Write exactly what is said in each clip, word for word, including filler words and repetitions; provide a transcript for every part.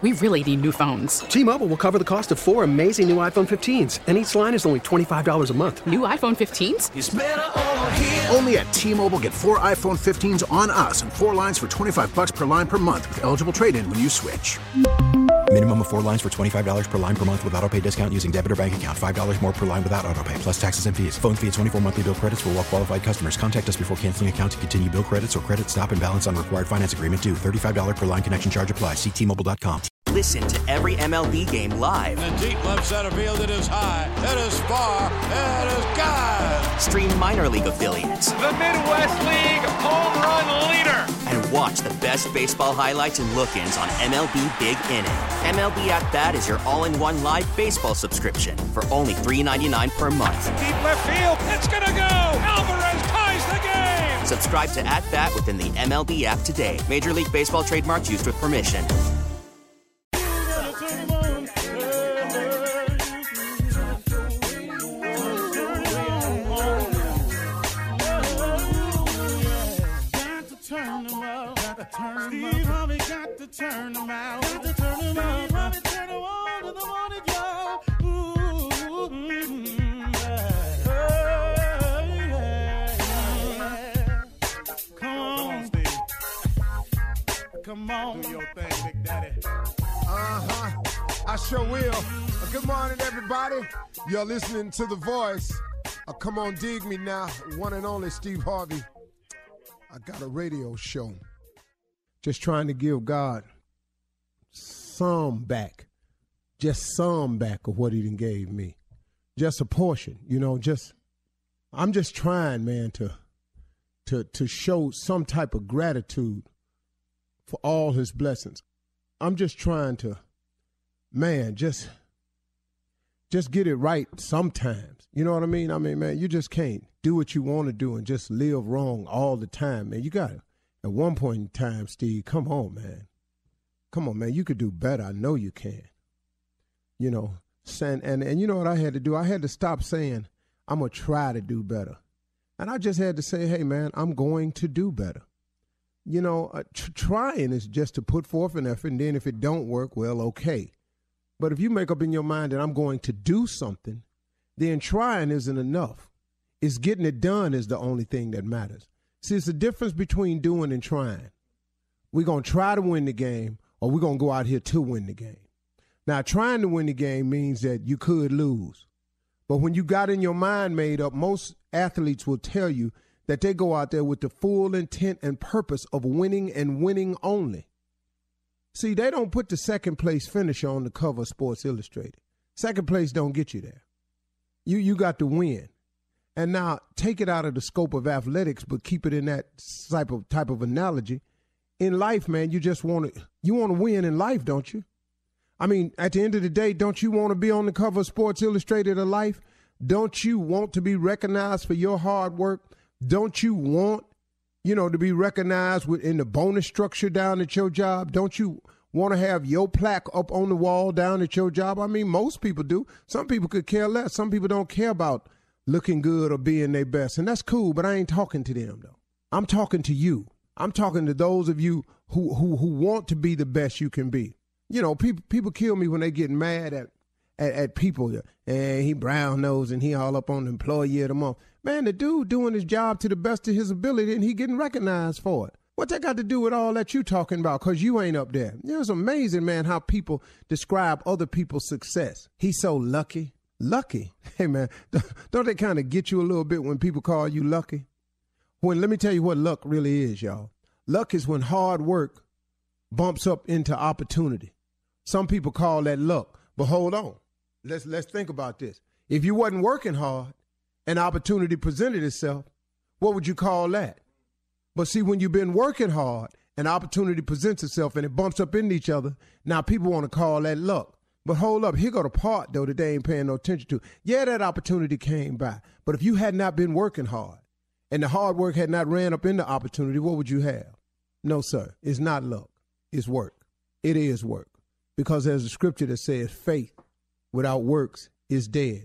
We really need new phones. T-Mobile will cover the cost of four amazing new iPhone fifteens, and each line is only twenty-five dollars a month. New iPhone fifteens? It's better over here. Only at T-Mobile, get four iPhone fifteens on us and four lines for twenty-five dollars per line per month with eligible trade-in when you switch. Minimum of four lines for twenty-five dollars per line per month with autopay discount using debit or bank account. five dollars more per line without autopay, plus taxes and fees. Phone fee at twenty-four monthly bill credits for well-qualified customers. Contact us before canceling account to continue bill credits or credit stop and balance on required finance agreement due. thirty-five dollars per line connection charge applies. See T Mobile dot com. Listen to every M L B game live. In the deep left center field, it is high, it is far, it is gone. Stream minor league affiliates. The Midwest League home run leader. And watch the best baseball highlights and look-ins on M L B Big Inning. M L B At Bat is your all-in-one live baseball subscription for only three dollars and ninety-nine cents per month. Deep left field, it's gonna go. Alvarez ties the game. Subscribe to At Bat within the M L B app today. Major League Baseball trademarks used with permission. Steve Harvey got to turn them out. Got to turn them out. Steve Harvey turn them on in the morning, yo. Ooh, mm, yeah. Yeah. Come on, Steve. Come on. Do your thing, Big Daddy. Uh-huh. I sure will. Uh, good morning, everybody. You're listening to The Voice. Uh, come on, dig me now. One and only Steve Harvey. I got a radio show. Just trying to give God some back, just some back of what he done gave me. Just a portion, you know, just, I'm just trying, man, to, to, to show some type of gratitude for all his blessings. I'm just trying to, man, just, just get it right sometimes. You know what I mean? I mean, man, you just can't do what you want to do and just live wrong all the time, man. You got to. At one point in time, Steve, come on, man. Come on, man. You could do better. I know you can. You know, and, and, and you know what I had to do? I had to stop saying, I'm going to try to do better. And I just had to say, hey, man, I'm going to do better. You know, uh, tr- trying is just to put forth an effort, and then if it don't work, well, okay. But if you make up in your mind that I'm going to do something, then trying isn't enough. It's getting it done is the only thing that matters. See, it's the difference between doing and trying. We're going to try to win the game, or we're going to go out here to win the game. Now, trying to win the game means that you could lose. But when you got in your mind made up, most athletes will tell you that they go out there with the full intent and purpose of winning and winning only. See, they don't put the second place finisher on the cover of Sports Illustrated. Second place don't get you there. You, you got to win. And now take it out of the scope of athletics, but keep it in that type of type of analogy. In life, man, you just want to you want to win in life, don't you? I mean, at the end of the day, don't you want to be on the cover of Sports Illustrated of Life? Don't you want to be recognized for your hard work? Don't you want, you know, to be recognized within the bonus structure down at your job? Don't you want to have your plaque up on the wall down at your job? I mean, most people do. Some people could care less. Some people don't care about looking good or being their best. And that's cool, but I ain't talking to them, though. I'm talking to you. I'm talking to those of you who who who want to be the best you can be. You know, people people kill me when they get mad at, at, at people. And he brown nose and he all up on the employee of the month. Man, the dude doing his job to the best of his ability and he getting recognized for it. What that got to do with all that you talking about? Because you ain't up there. It's amazing, man, how people describe other people's success. He's so lucky. Lucky? Hey, man, don't they kind of get you a little bit when people call you lucky? When, let me tell you what luck really is, y'all. Luck is when hard work bumps up into opportunity. Some people call that luck. But hold on. Let's let's think about this. If you wasn't working hard and opportunity presented itself, what would you call that? But see, when you've been working hard and opportunity presents itself and it bumps up into each other, now people want to call that luck. But hold up, here go the part, though, that they ain't paying no attention to. Yeah, that opportunity came by. But if you had not been working hard and the hard work had not ran up into opportunity, what would you have? No, sir. It's not luck. It's work. It is work. Because there's a scripture that says faith without works is dead.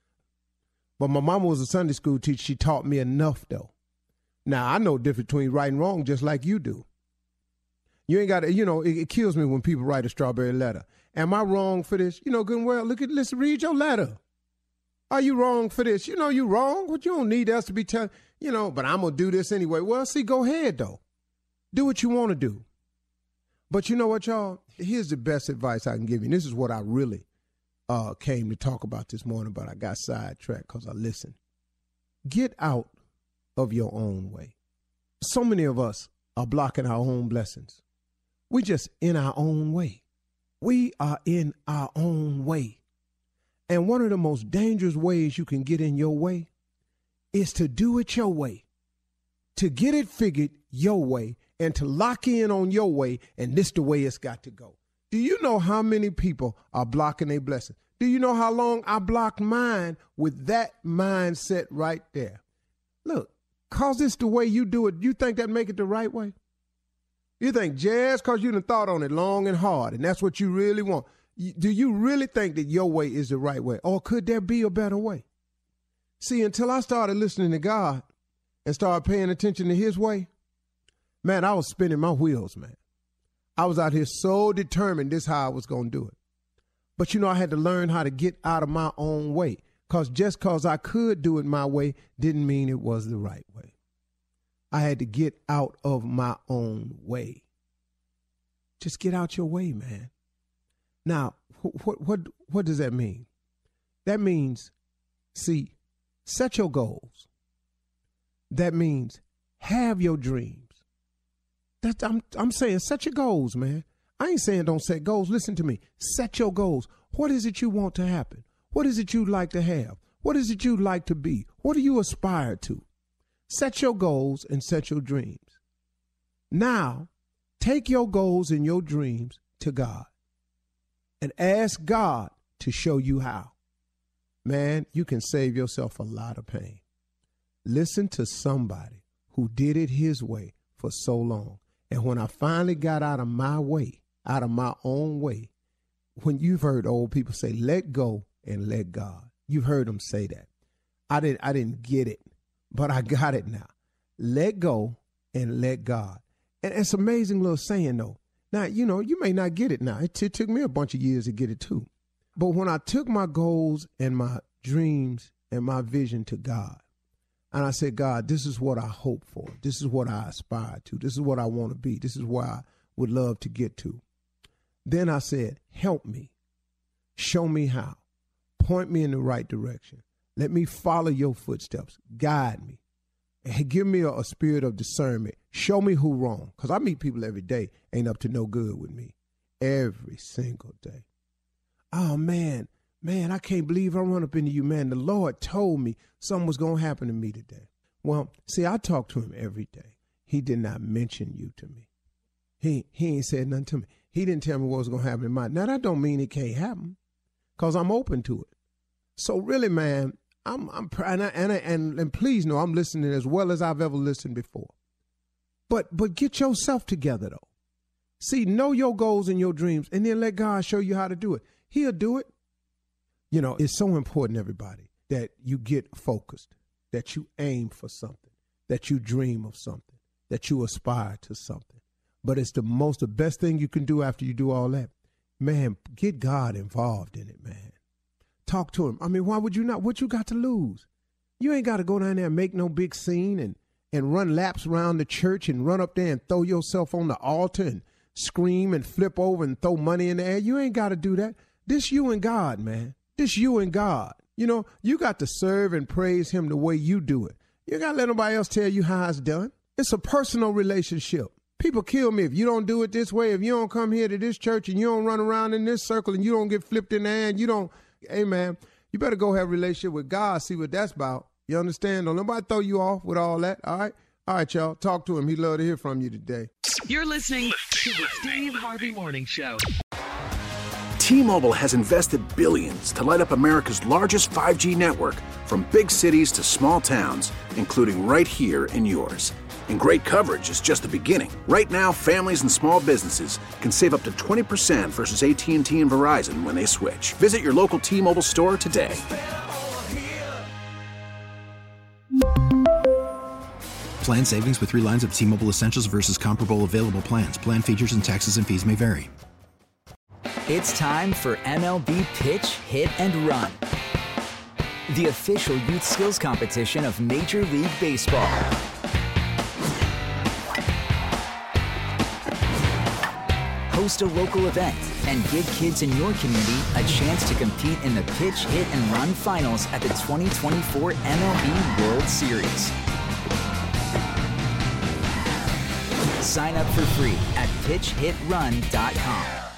But my mama was a Sunday school teacher. She taught me enough, though. Now, I know the difference between right and wrong just like you do. You ain't got to, you know, it, it kills me when people write a strawberry letter. Am I wrong for this? You know, good and well, look at, let's read your letter. Are you wrong for this? You know you wrong, but you don't need us to be telling, you know, but I'm going to do this anyway. Well, see, go ahead, though. Do what you want to do. But you know what, y'all? Here's the best advice I can give you. And this is what I really uh, came to talk about this morning, but I got sidetracked because I listened. Get out of your own way. So many of us are blocking our own blessings. We just in our own way. We are in our own way. And one of the most dangerous ways you can get in your way is to do it your way, to get it figured your way, and to lock in on your way, and this the way it's got to go. Do you know how many people are blocking their blessing? Do you know how long I blocked mine with that mindset right there? Look, cause it's the way you do it, you think that make it the right way? You think just because you done thought on it long and hard, and that's what you really want, do you really think that your way is the right way? Or could there be a better way? See, until I started listening to God and started paying attention to his way, man, I was spinning my wheels, man. I was out here so determined this how I was going to do it. But, you know, I had to learn how to get out of my own way, because just because I could do it my way didn't mean it was the right way. I had to get out of my own way. Just get out your way, man. Now, what what what does that mean? That means, see, set your goals. That means have your dreams. That I'm I'm saying set your goals, man. I ain't saying don't set goals. Listen to me. Set your goals. What is it you want to happen? What is it you'd like to have? What is it you'd like to be? What do you aspire to? Set your goals and set your dreams. Now, take your goals and your dreams to God and ask God to show you how. Man, you can save yourself a lot of pain. Listen to somebody who did it his way for so long. And when I finally got out of my way, out of my own way, when you've heard old people say, let go and let God. You've heard them say that. I didn't, I didn't get it, but I got it now. Let go and let God. And it's an amazing little saying, though. Now, you know, you may not get it now. It, t- it took me a bunch of years to get it, too. But when I took my goals and my dreams and my vision to God, and I said, God, this is what I hope for. This is what I aspire to. This is what I want to be. This is where I would love to get to. Then I said, help me. Show me how. Point me in the right direction. Let me follow your footsteps. Guide me. And give me a, a spirit of discernment. Show me who wrong. Because I meet people every day ain't up to no good with me. Every single day. Oh, man. Man, I can't believe I run up into you, man. The Lord told me something was going to happen to me today. Well, see, I talk to him every day. He did not mention you to me. He he ain't said nothing to me. He didn't tell me what was going to happen in mine. Now, that don't mean it can't happen, because I'm open to it. So really, man, I'm I'm and I, and, I, and and please know I'm listening as well as I've ever listened before. But but get yourself together, though. See, know your goals and your dreams, and then let God show you how to do it. He'll do it. You know, it's so important, everybody, that you get focused, that you aim for something, that you dream of something, that you aspire to something. But it's the most, the best thing you can do after you do all that. Man, get God involved in it, man. Talk to him. I mean, why would you not? What you got to lose? You ain't got to go down there and make no big scene and, and run laps around the church and run up there and throw yourself on the altar and scream and flip over and throw money in the air. You ain't got to do that. This you and God, man. This you and God. You know, you got to serve and praise him the way you do it. You got to let nobody else tell you how it's done. It's a personal relationship. People kill me if you don't do it this way, if you don't come here to this church and you don't run around in this circle and you don't get flipped in the air and you don't, hey, man, you better go have a relationship with God, see what that's about. You understand? Don't nobody throw you off with all that, all right? All right, y'all, talk to him. He'd love to hear from you today. You're listening to the Steve Harvey Morning Show. T-Mobile has invested billions to light up America's largest five G network, from big cities to small towns, including right here in yours. And great coverage is just the beginning. Right now, families and small businesses can save up to twenty percent versus A T and T and Verizon when they switch. Visit your local T-Mobile store today. Plan savings with three lines of T-Mobile Essentials versus comparable available plans. Plan features and taxes and fees may vary. It's time for M L B Pitch, Hit, and Run, the official youth skills competition of Major League Baseball. Host a local event and give kids in your community a chance to compete in the Pitch, Hit, and Run finals at the twenty twenty-four M L B World Series. Sign up for free at pitch hit run dot com.